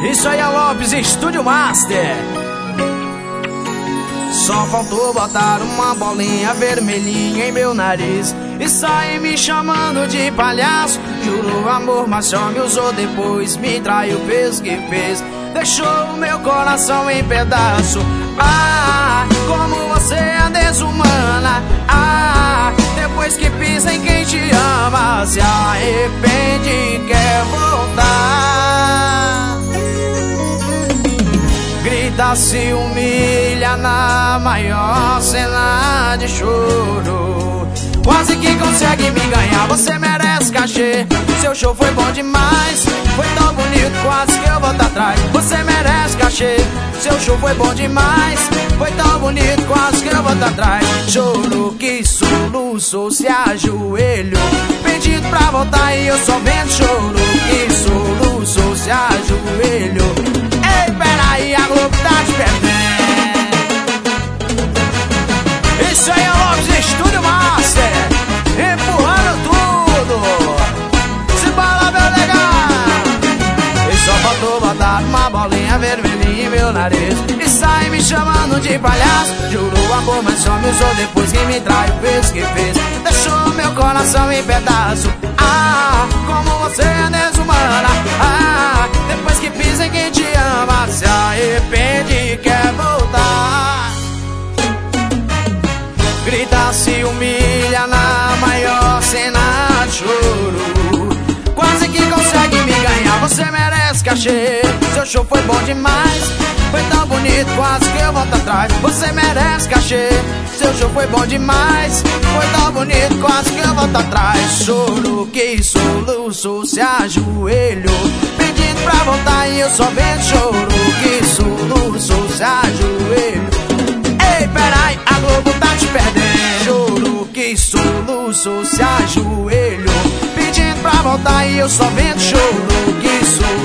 Isso aí é Lopes Estúdio Master. Só faltou botar uma bolinha vermelhinha em meu nariz e sair me chamando de palhaço. Jurou amor, mas só me usou depois. Me traiu, fez o que fez, deixou o meu coração em pedaço. Ah, como você é desumana. Ah, depois que pisa em quem te ama, se arrepende e quer voltar. Grita, se humilha na maior cena de choro. Quase que consegue me ganhar, você merece cachê. Seu show foi bom demais, foi tão bonito, quase que eu volto atrás. Você merece cachê. Seu show foi bom demais, foi tão bonito, quase que eu volto atrás. Chorou que soluçou, se ajoelhou, pedindo pra voltar e eu só vendo. Chorou que soluçou, se ajoelhou. Ei, peraí, a Globo tá te perdendo. Isso aí é Lopes Estúdio Master, empurrando tudo. Se bala, meu legal. E só faltou botar uma bolinha vermelhinha em meu nariz e sair me chamando de palhaço. Jurou amor, mas só me usou depois que me traiu, fez o que fez, deixou meu coração em pedaço. Ah, como você é desumana. Ah, depois que pisa em quem te ama, se arrepende e quer voltar. Grita, se humilha na maior cena de choro. Quase que consegue me ganhar, você merece cachê. Seu show foi bom demais, foi tão bonito, quase que eu volto atrás. Você merece cachê. Seu show foi bom demais, foi tão bonito, quase que eu volto atrás. Choro que soluçou, se ajoelhou, pedindo pra voltar e eu só vendo. Choro que soluçou, se ajoelhou. Ei, peraí, a Globo tá te perdendo. Choro que soluçou, se ajoelhou, pedindo pra voltar e eu só vendo. Choro que soluçou.